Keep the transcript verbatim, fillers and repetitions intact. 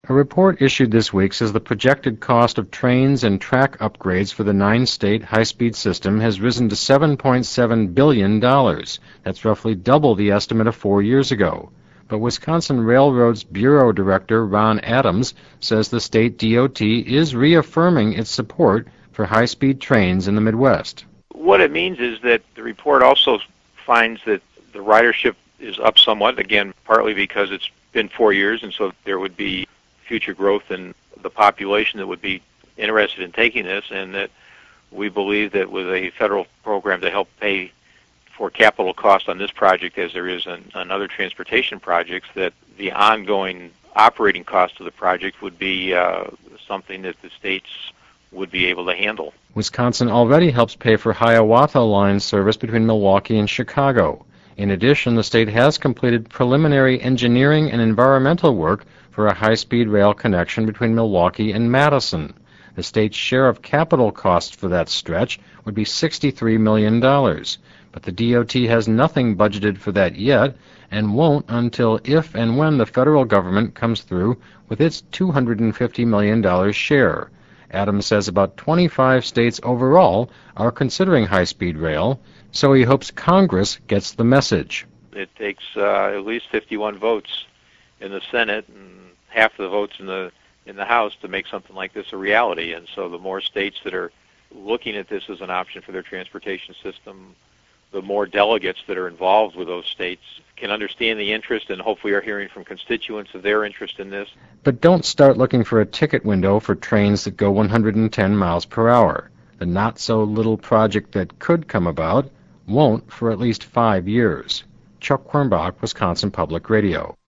A report issued this week says the projected cost of trains and track upgrades for the nine-state high-speed system has risen to seven point seven billion dollars. That's roughly double the estimate of four years ago. But Wisconsin Railroad's Bureau Director Ron Adams says the state D O T is reaffirming its support for high-speed trains in the Midwest. What it means is that the report also finds that the ridership is up somewhat, again, partly because it's been four years, and so there would be future growth in the population that would be interested in taking this, and that we believe that with a federal program to help pay for capital costs on this project as there is on, on other transportation projects, that the ongoing operating cost of the project would be uh, something that the states would be able to handle. Wisconsin already helps pay for Hiawatha Line service between Milwaukee and Chicago. In addition, the state has completed preliminary engineering and environmental work for a high-speed rail connection between Milwaukee and Madison. The state's share of capital costs for that stretch would be sixty-three million dollars, but the D O T has nothing budgeted for that yet and won't until if and when the federal government comes through with its two hundred fifty million dollars share. Adams says about twenty-five states overall are considering high-speed rail, so he hopes Congress gets the message. It takes uh, at least fifty-one votes in the Senate and half the votes in the in the House to make something like this a reality. And so the more states that are looking at this as an option for their transportation system, the more delegates that are involved with those states can understand the interest and hopefully are hearing from constituents of their interest in this. But don't start looking for a ticket window for trains that go one hundred ten miles per hour. The not-so-little project that could come about won't for at least five years. Chuck Quirmbach, Wisconsin Public Radio.